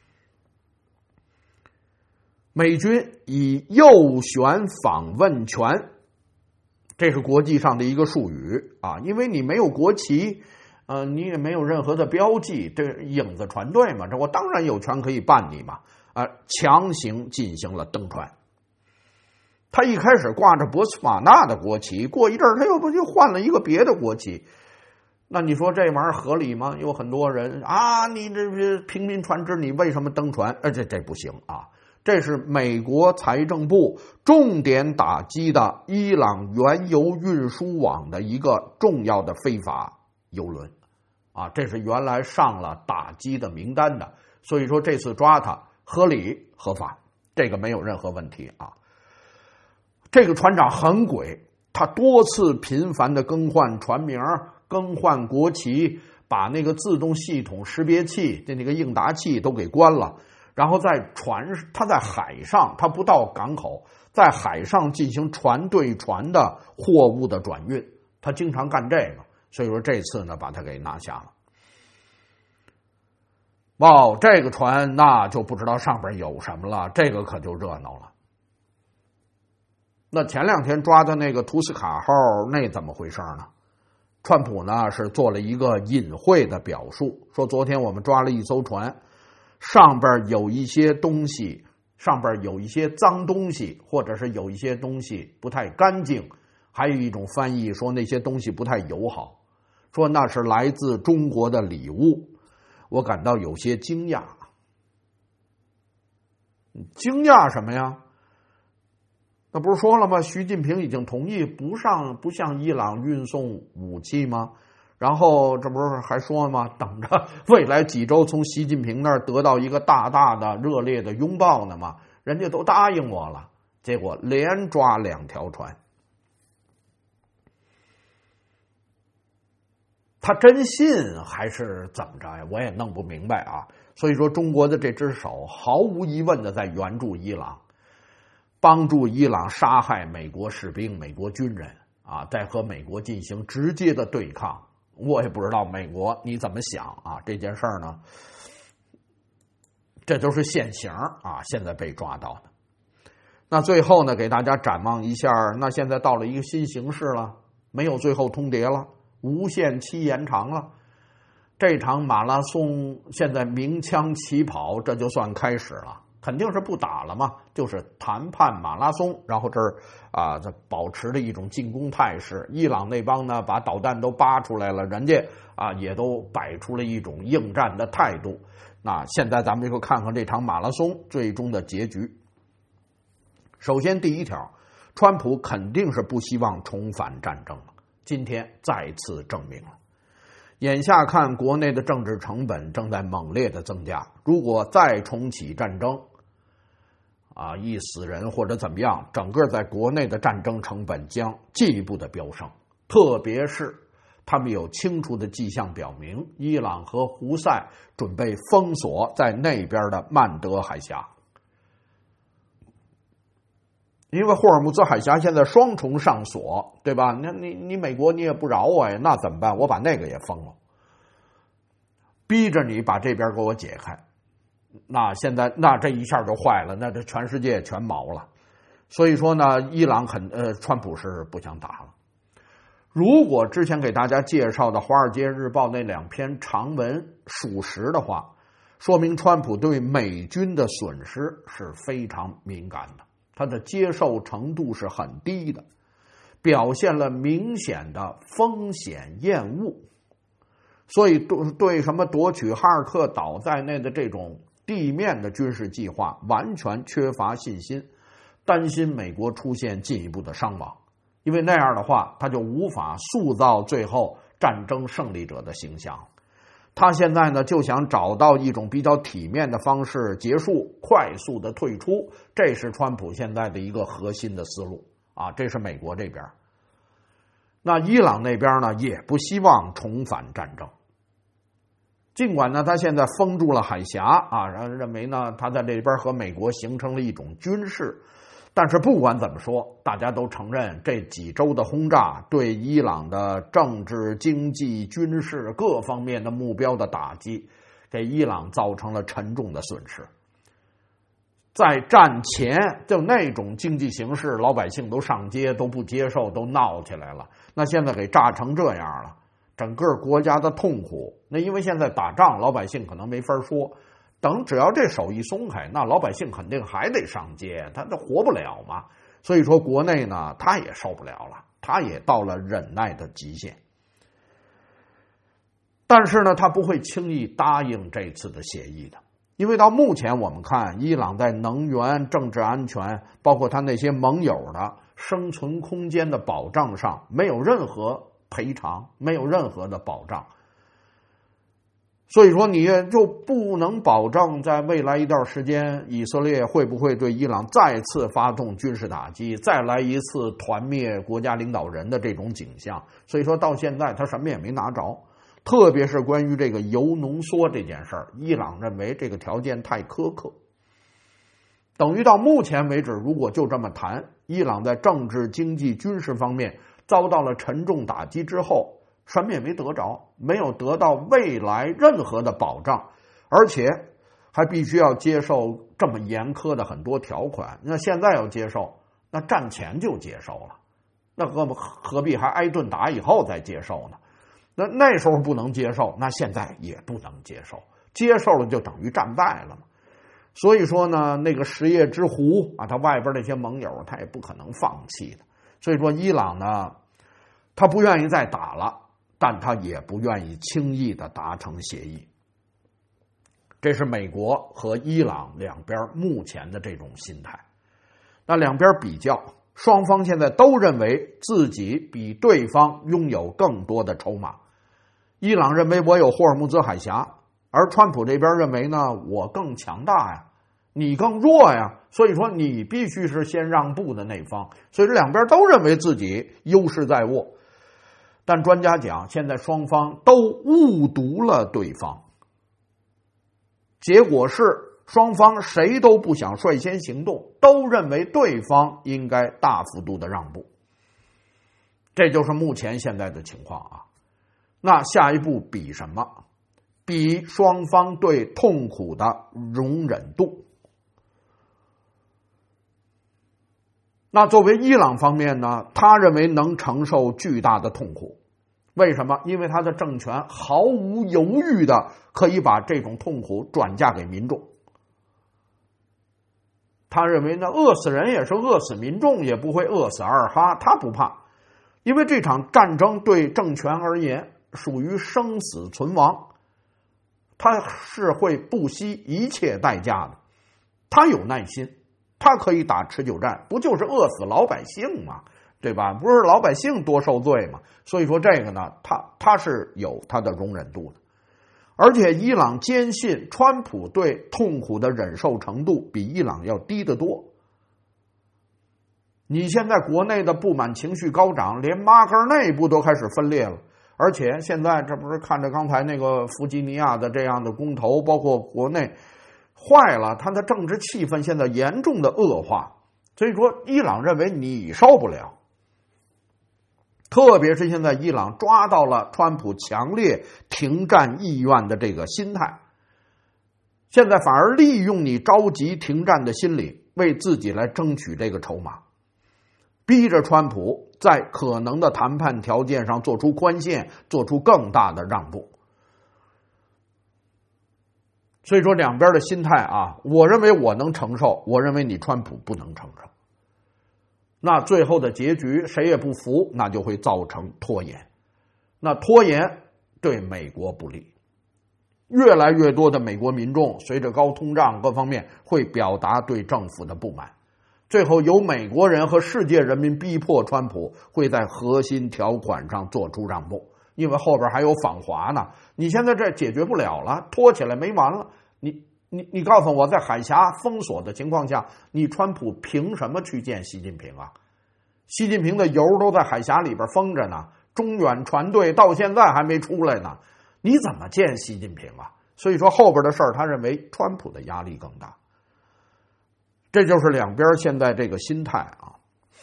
S1: 美军以右旋访问权，这是国际上的一个术语啊，因为你没有国旗，呃，你也没有任何的标记，这影子船队嘛，这我当然有权可以办你嘛，啊、呃，强行进行了登船。他一开始挂着博茨瓦纳的国旗，过一阵儿他又不就换了一个别的国旗。那你说这玩意儿合理吗？有很多人啊，你这是平民船只，你为什么登船？呃，这这不行啊！这是美国财政部重点打击的伊朗原油运输网的一个重要的非法油轮啊，这是原来上了打击的名单的，所以说这次抓他合理合法，这个没有任何问题啊。这个船长很诡，他多次频繁的更换船名，更换国旗，把那个自动系统识别器的那个应答器都给关了，然后在船他在海上，他不到港口，在海上进行船对船的货物的转运，他经常干这个，所以说这次呢把他给拿下了。哇，这个船那就不知道上边有什么了，这个可就热闹了。那前两天抓的那个图斯卡号那怎么回事呢？川普呢是做了一个隐晦的表述，说昨天我们抓了一艘船，上边有一些东西，上边有一些脏东西，或者是有一些东西不太干净，还有一种翻译说那些东西不太友好，说那是来自中国的礼物。我感到有些惊讶。惊讶什么呀？那不是说了吗？习近平已经同意不上不向伊朗运送武器吗？然后这不是还说吗？等着未来几周从习近平那儿得到一个大大的热烈的拥抱呢吗？人家都答应我了，结果连抓两条船。他真信还是怎么着呀？我也弄不明白啊。所以说中国的这只手毫无疑问的在援助伊朗，帮助伊朗杀害美国士兵、美国军人啊，在和美国进行直接的对抗。我也不知道美国你怎么想啊？这件事儿呢，这都是现行啊，现在被抓到的。那最后呢，给大家展望一下，那现在到了一个新形势了，没有最后通牒了，无限期延长了。这场马拉松现在鸣枪起跑，这就算开始了。肯定是不打了嘛，就是谈判马拉松，然后这儿啊，这保持着一种进攻态势。伊朗那帮呢，把导弹都扒出来了，人家啊也都摆出了一种应战的态度。那现在咱们就看看这场马拉松最终的结局。首先第一条，川普肯定是不希望重返战争了，今天再次证明了。眼下看，国内的政治成本正在猛烈的增加，如果再重启战争，啊，一死人或者怎么样，整个在国内的战争成本将进一步的飙升。特别是他们有清楚的迹象表明，伊朗和胡塞准备封锁在那边的曼德海峡，因为霍尔木兹海峡现在双重上锁，对吧？那你你美国你也不饶我呀，那怎么办？我把那个也封了，逼着你把这边给我解开。那现在那这一下就坏了，那这全世界全毛了。所以说呢，伊朗很呃，川普是不想打了。如果之前给大家介绍的《华尔街日报》那两篇长文属实的话，说明川普对美军的损失是非常敏感的，他的接受程度是很低的。 表现了明显的风险厌恶，所以对对什么夺取哈尔克岛在内的这种地面的军事计划完全缺乏信心，担心美国出现进一步的伤亡，因为那样的话他就无法塑造最后战争胜利者的形象。他现在呢就想找到一种比较体面的方式结束，快速的退出，这是川普现在的一个核心的思路啊，这是美国这边。那伊朗那边呢也不希望重返战争，尽管呢他现在封住了海峡啊，认为呢他在这边和美国形成了一种军事，但是不管怎么说，大家都承认这几周的轰炸对伊朗的政治、经济、军事各方面的目标的打击，给伊朗造成了沉重的损失。在战前就那种经济形势，老百姓都上街都不接受，都闹起来了。那现在给炸成这样了，整个国家的痛苦。那因为现在打仗，老百姓可能没法说，等只要这手一松开，那老百姓肯定还得上街，他都活不了嘛。所以说国内呢，他也受不了了，他也到了忍耐的极限。但是呢，他不会轻易答应这次的协议的。因为到目前我们看，伊朗在能源、政治安全，包括他那些盟友的生存空间的保障上，没有任何赔偿，没有任何的保障。所以说你就不能保证在未来一段时间，以色列会不会对伊朗再次发动军事打击，再来一次团灭国家领导人的这种景象。所以说到现在他什么也没拿着。特别是关于这个铀浓缩这件事儿，伊朗认为这个条件太苛刻，等于到目前为止，如果就这么谈，伊朗在政治、经济、军事方面遭到了沉重打击之后，什么也没得着，没有得到未来任何的保障，而且还必须要接受这么严苛的很多条款。那现在要接受，那战前就接受了，那何何必还挨顿打以后再接受呢？那那时候不能接受，那现在也不能接受，接受了就等于战败了嘛。所以说呢，那个什叶之湖啊，他外边那些盟友他也不可能放弃的。所以说伊朗呢，他不愿意再打了，但他也不愿意轻易的达成协议。这是美国和伊朗两边目前的这种心态。那两边比较，双方现在都认为自己比对方拥有更多的筹码。伊朗认为我有霍尔木兹海峡，而川普这边认为呢，我更强大呀，你更弱呀，所以说你必须是先让步的那方。所以这两边都认为自己优势在握。但专家讲，现在双方都误读了对方，结果是双方谁都不想率先行动，都认为对方应该大幅度的让步。这就是目前现在的情况啊。那下一步比什么？比双方对痛苦的容忍度。那作为伊朗方面呢，他认为能承受巨大的痛苦。为什么？因为他的政权毫无犹豫的可以把这种痛苦转嫁给民众。他认为呢，饿死人也是饿死民众，也不会饿死阿尔哈，他不怕。因为这场战争对政权而言属于生死存亡，他是会不惜一切代价的。他有耐心，他可以打持久战，不就是饿死老百姓吗？对吧？不是老百姓多受罪吗？所以说这个呢，他他是有他的容忍度的。而且伊朗坚信川普对痛苦的忍受程度比伊朗要低得多。你现在国内的不满情绪高涨，连马格内部都开始分裂了。而且现在这不是看着刚才那个弗吉尼亚的这样的公投，包括国内坏了，他的政治气氛现在严重的恶化。所以说伊朗认为你受不了。特别是现在伊朗抓到了川普强烈停战意愿的这个心态，现在反而利用你着急停战的心理，为自己来争取这个筹码，逼着川普在可能的谈判条件上做出宽限，做出更大的让步。所以说两边的心态啊，我认为我能承受，我认为你川普不能承受。 那最后的结局谁也不服，那就会造成拖延。那拖延对美国不利，越来越多的美国民众随着高通胀各方面会表达对政府的不满，最后由美国人和世界人民逼迫川普会在核心条款上做出让步，因为后边还有访华呢。你现在这解决不了了，拖起来没完了。你你你告诉我，在海峡封锁的情况下，你川普凭什么去见习近平啊？习近平的油都在海峡里边封着呢，中远船队到现在还没出来呢，你怎么见习近平啊？所以说后边的事儿，他认为川普的压力更大。这就是两边现在这个心态啊。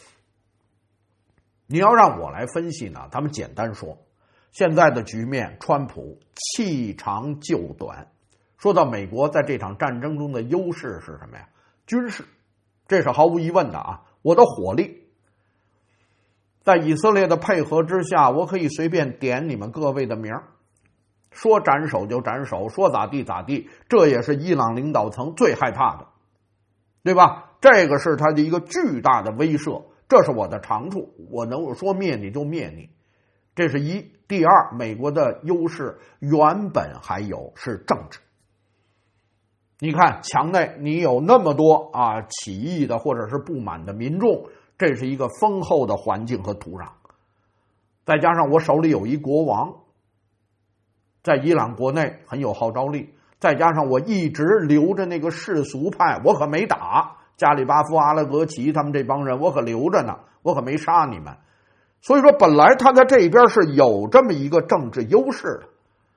S1: 你要让我来分析呢，咱们简单说，现在的局面，川普弃长就短。说到美国在这场战争中的优势是什么呀？军事，这是毫无疑问的啊。我的火力，在以色列的配合之下，我可以随便点你们各位的名儿，说斩首就斩首，说咋地咋地，这也是伊朗领导层最害怕的，对吧？这个是他的一个巨大的威慑，这是我的长处，我能说灭你就灭你，这是一。第二，美国的优势原本还有是政治。你看墙内你有那么多啊起义的或者是不满的民众，这是一个丰厚的环境和土壤，再加上我手里有一国王，在伊朗国内很有号召力，再加上我一直留着那个世俗派，我可没打加里巴夫、阿拉格齐他们这帮人，我可留着呢，我可没杀你们。所以说本来他在这边是有这么一个政治优势的，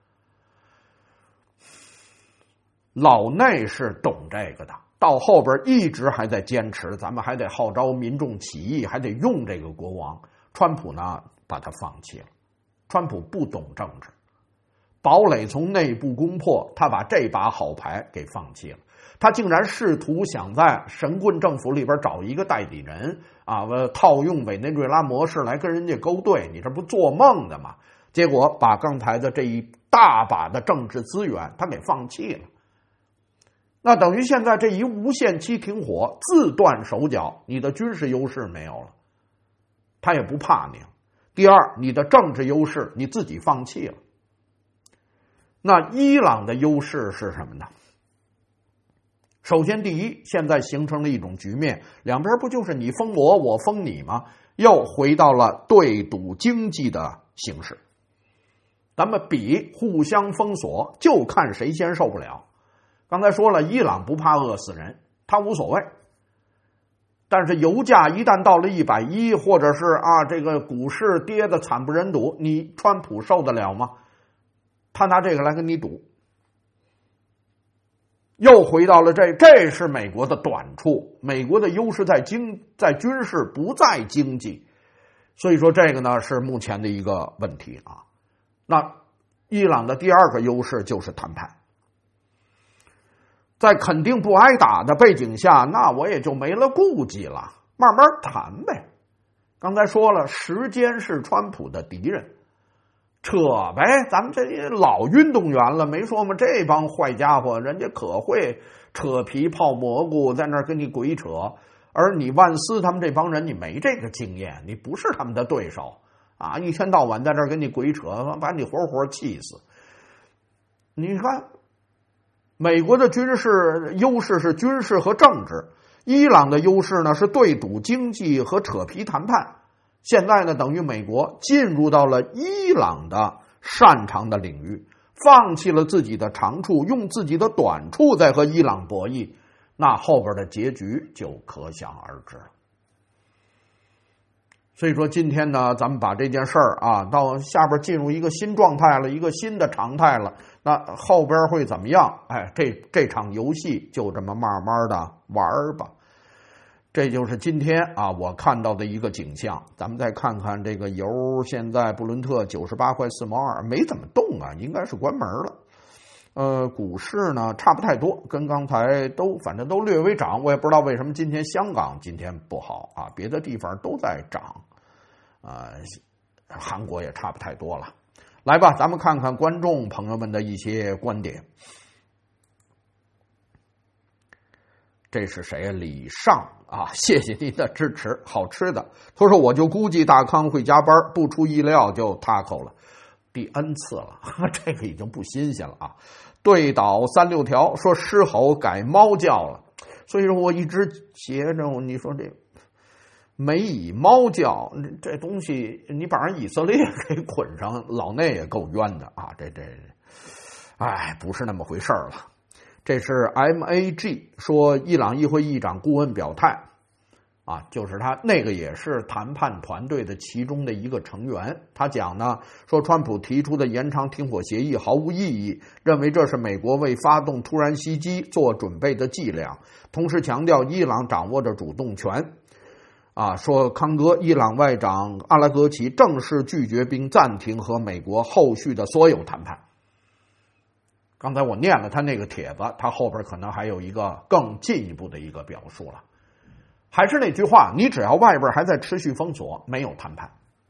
S1: 老内是懂这个的，到后边一直还在坚持，咱们还得号召民众起义，还得用这个国王。川普呢把他放弃了，川普不懂政治，堡垒从内部攻破，他把这把好牌给放弃了。他竟然试图想在神棍政府里边找一个代理人啊，套用委内瑞拉模式来跟人家勾兑，你这不做梦的吗？结果把刚才的这一大把的政治资源他给放弃了。那等于现在这一无限期停火，自断手脚，你的军事优势没有了，他也不怕你。第二，你的政治优势你自己放弃了。那伊朗的优势是什么呢？首先第一，现在形成了一种局面，两边不就是你封我，我封你吗？又回到了对赌经济的形式。咱们比互相封锁，就看谁先受不了。刚才说了，伊朗不怕饿死人，他无所谓。但是油价一旦到了一百一，或者是啊这个股市跌得惨不忍睹，你川普受得了吗？他拿这个来跟你赌。又回到了这，这是美国的短处，美国的优势在经在军事，不在经济。所以说这个呢是目前的一个问题啊。那伊朗的第二个优势就是谈判。在肯定不挨打的背景下，那我也就没了顾忌了，慢慢谈呗。刚才说了，时间是川普的敌人，扯呗，咱们这些老运动员了，没说吗？这帮坏家伙，人家可会扯皮泡蘑菇，在那儿跟你鬼扯。而你万斯他们这帮人，你没这个经验，你不是他们的对手啊！一天到晚在这儿跟你鬼扯，把你活活气死。你看。美国的军事优势是军事和政治，伊朗的优势呢是对赌经济和扯皮谈判。现在呢，等于美国进入到了伊朗的擅长的领域，放弃了自己的长处，用自己的短处在和伊朗博弈，那后边的结局就可想而知了。所以说今天呢，咱们把这件事儿啊，到下边进入一个新状态了，一个新的常态了。那后边会怎么样？哎，这这场游戏就这么慢慢的玩吧。这就是今天啊我看到的一个景象。咱们再看看这个油，现在布伦特九十八块四毛二，没怎么动啊，应该是关门了。呃，股市呢差不太多，跟刚才都反正都略微涨，我也不知道为什么今天香港今天不好啊，别的地方都在涨，呃，韩国也差不太多了。来吧，咱们看看观众朋友们的一些观点。 这是谁啊？李尚啊，谢谢您的支持，好吃的。他说我就估计大康会加班，不出意料就 taco 了，第 N 次了，这个已经不新鲜了啊。对倒三六条说狮吼改猫叫了，所以说我一直觉着，你说这美以猫叫这东西，你把人以色列给捆上，老内也够冤的啊！这这，哎，不是那么回事了。这是 M A G 说，伊朗议会议长顾问表态，啊，就是他那个也是谈判团队的其中的一个成员。他讲呢，说川普提出的延长停火协议毫无意义，认为这是美国为发动突然袭击做准备的伎俩，同时强调伊朗掌握着主动权。啊，说康戈伊朗外长阿拉格齐正式拒绝并暂停和美国后续的所有谈判。刚才我念了他那个帖子，他后边可能还有一个更进一步的一个表述了。还是那句话，你只要外边还在持续封锁，没有谈判。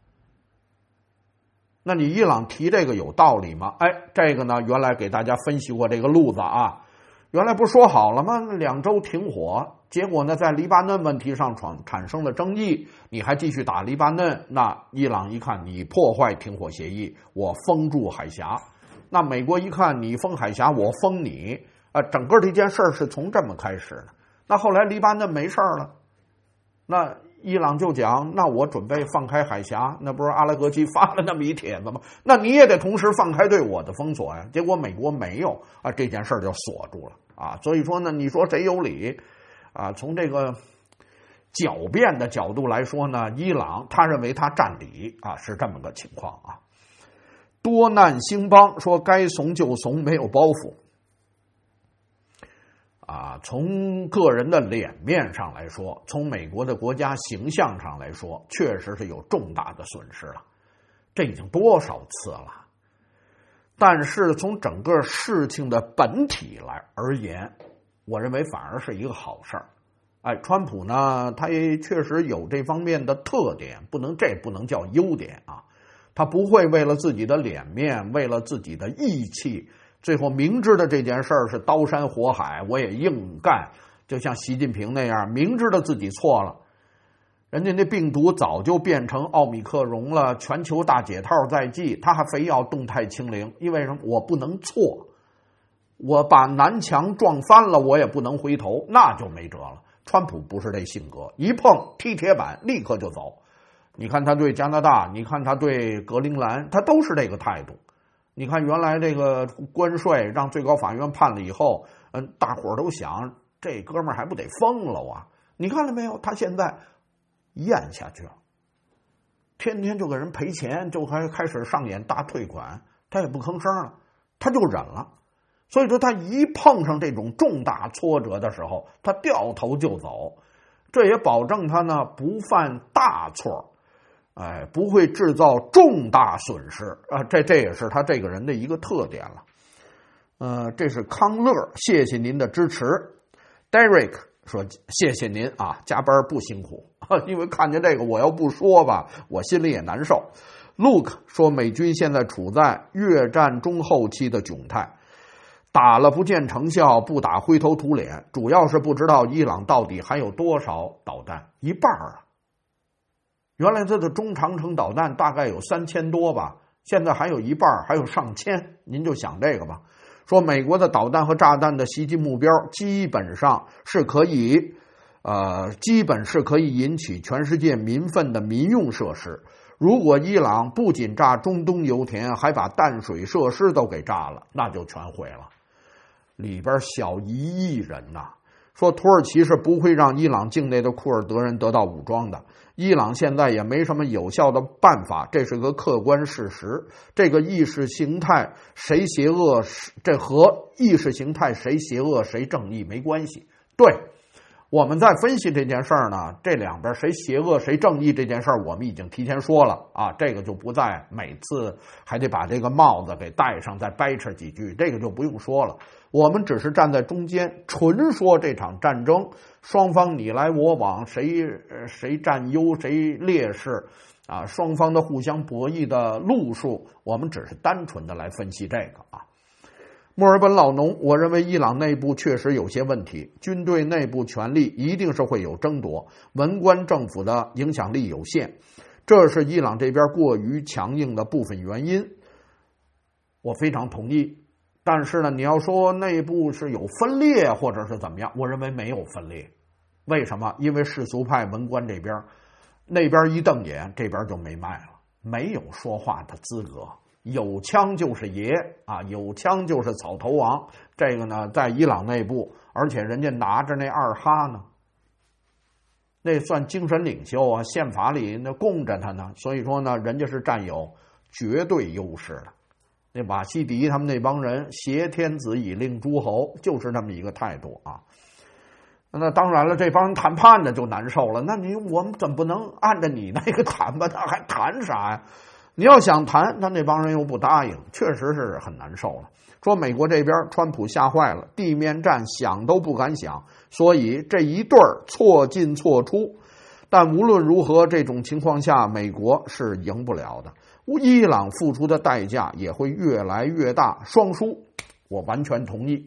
S1: 那你伊朗提这个有道理吗？哎，这个呢，原来给大家分析过这个路子啊。原来不是说好了吗？两周停火，结果呢，在黎巴嫩问题上产产生了争议，你还继续打黎巴嫩，那伊朗一看你破坏停火协议，我封住海峡，那美国一看你封海峡，我封你，啊，整个这件事是从这么开始的。那后来黎巴嫩没事了，那伊朗就讲，那我准备放开海峡，那不是阿拉格齐发了那么一帖子吗？那你也得同时放开对我的封锁呀。结果美国没有啊，这件事就锁住了啊。所以说呢，你说谁有理啊？从这个狡辩的角度来说呢，伊朗他认为他占理啊，是这么个情况啊。多难兴邦说该怂就怂，没有包袱。啊，从个人的脸面上来说，从美国的国家形象上来说，确实是有重大的损失了。这已经多少次了？但是从整个事情的本体来而言，我认为反而是一个好事儿。哎，川普呢，他也确实有这方面的特点，不能这不能叫优点啊。他不会为了自己的脸面，为了自己的义气，最后明知道这件事儿是刀山火海，我也硬干，就像习近平那样，明知道自己错了，人家那病毒早就变成奥密克戎了，全球大解套在即，他还非要动态清零，因为什么？我不能错，我把南墙撞翻了，我也不能回头，那就没辙了。川普不是这性格，一碰踢铁板立刻就走。你看他对加拿大，你看他对格陵兰，他都是这个态度。你看原来这个关税让最高法院判了以后，嗯，大伙儿都想这哥们儿还不得疯了啊？你看了没有？他现在咽下去了，天天就给人赔钱，就还开始上演大退款，他也不吭声了，他就忍了。所以说他一碰上这种重大挫折的时候，他掉头就走，这也保证他呢不犯大错。哎，不会制造重大损失啊！这这也是他这个人的一个特点了。呃，这是康乐，谢谢您的支持。Derek 说：“谢谢您啊，加班不辛苦，因为看见这个我要不说吧，我心里也难受。” Luke 说：“美军现在处在越战中后期的窘态，打了不见成效，不打灰头土脸，主要是不知道伊朗到底还有多少导弹，一半啊。”原来它的中长程导弹大概有三千多吧，现在还有一半，还有上千，您就想这个吧。说美国的导弹和炸弹的袭击目标基本上是可以，呃，基本是可以引起全世界民愤的民用设施。如果伊朗不仅炸中东油田，还把淡水设施都给炸了，那就全毁了。里边小一亿人呐、啊。说土耳其是不会让伊朗境内的库尔德人得到武装的，伊朗现在也没什么有效的办法，这是个客观事实。这个意识形态谁邪恶，这和意识形态谁邪恶谁正义没关系。对，我们在分析这件事儿呢，这两边谁邪恶谁正义这件事儿，我们已经提前说了啊，这个就不再每次还得把这个帽子给戴上，再掰扯几句，这个就不用说了。我们只是站在中间，纯说这场战争双方你来我往，谁谁占优谁劣势啊，双方的互相博弈的路数，我们只是单纯的来分析这个啊。 墨尔本老农，我认为伊朗内部确实有些问题，军队内部权力一定是会有争夺，文官政府的影响力有限，这是伊朗这边过于强硬的部分原因。我非常同意。但是呢，你要说内部是有分裂或者是怎么样，我认为没有分裂。为什么？因为世俗派文官这边，那边一瞪眼，这边就没卖了，没有说话的资格。有枪就是爷啊，有枪就是草头王。这个呢，在伊朗内部，而且人家拿着那二哈呢，那算精神领袖啊，宪法里那供着他呢。所以说呢，人家是占有绝对优势的。那瓦西迪他们那帮人挟天子以令诸侯，就是这么一个态度啊。那当然了，这帮人谈判的就难受了。那你我们怎么不能按照你那个谈吧？那还谈啥呀？你要想谈，他那帮人又不答应，确实是很难受了。说美国这边川普吓坏了，地面战想都不敢想，所以这一对儿错进错出。但无论如何，这种情况下，美国是赢不了的。伊朗付出的代价也会越来越大，双输，我完全同意。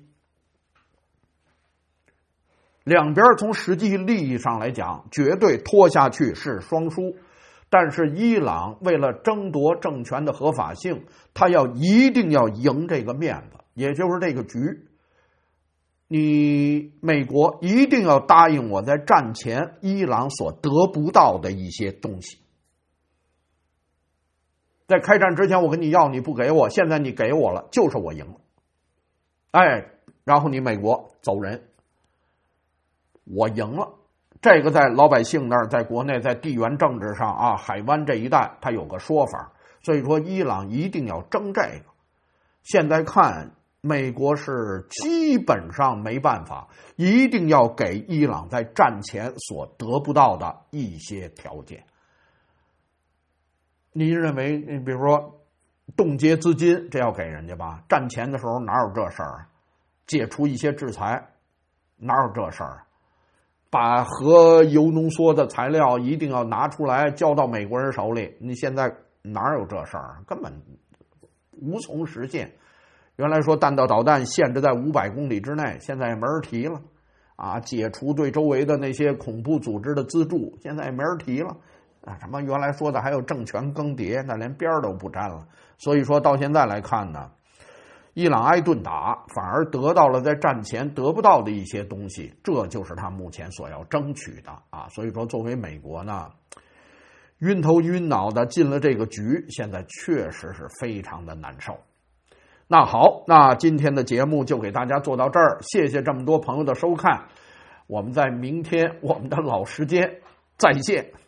S1: 两边从实际利益上来讲，绝对拖下去是双输。但是伊朗为了争夺政权的合法性，他要一定要赢这个面子，也就是这个局。你美国一定要答应我在战前伊朗所得不到的一些东西。在开战之前我跟你要，你不给我，现在你给我了，就是我赢了。哎，然后你美国走人，我赢了。这个在老百姓那儿，在国内，在地缘政治上啊，海湾这一带，它有个说法。所以说，伊朗一定要争这个。现在看，美国是基本上没办法，一定要给伊朗在战前所得不到的一些条件。你认为，你比如说冻结资金，这要给人家吧？战前的时候哪有这事儿？解除一些制裁，哪有这事儿？把核铀浓缩的材料一定要拿出来交到美国人手里，你现在哪有这事儿？根本无从实现。原来说弹道导弹限制在五百公里之内，现在也没人提了啊！解除对周围的那些恐怖组织的资助，现在也没人提了啊！什么原来说的还有政权更迭，那连边都不沾了。所以说到现在来看呢，伊朗挨顿打，反而得到了在战前得不到的一些东西，这就是他目前所要争取的啊！所以说，作为美国呢，晕头晕脑的进了这个局，现在确实是非常的难受。那好，那今天的节目就给大家做到这儿，谢谢这么多朋友的收看，我们在明天我们的老时间再见。